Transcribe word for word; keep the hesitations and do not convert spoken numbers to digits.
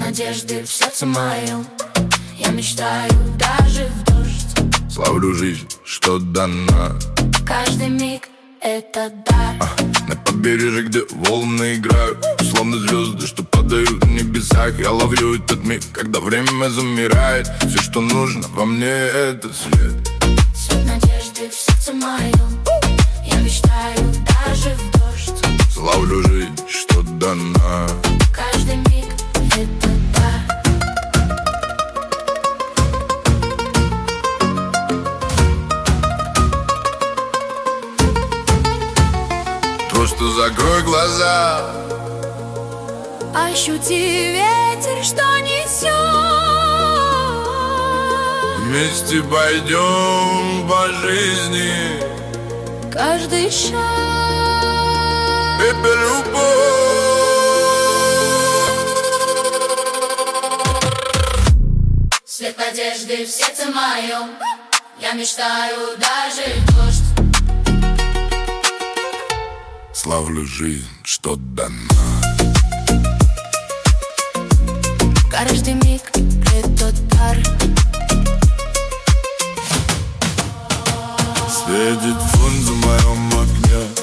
надежды в сердце моем. Я мечтаю даже в дождь. Славлю жизнь, что дана. Каждый миг — это дар. а, На побережье, где волны играют, словно звезды, что падают в небесах. Я ловлю этот миг, когда время замирает. Все, что нужно во мне, это свет. Свет надежды в сердце моем. Я мечтаю даже в дождь. Славлю жизнь, что дана. Каждый миг — это дар. Просто закрой глаза, ощути ветер, что несет. вместе пойдем по жизни. Каждый шаг — это любовь. свет надежды в сердце моем. Я мечтаю даже в дождь. Славлю жизнь, что дана. Каждый миг — это дар. Светит фон за моем окне.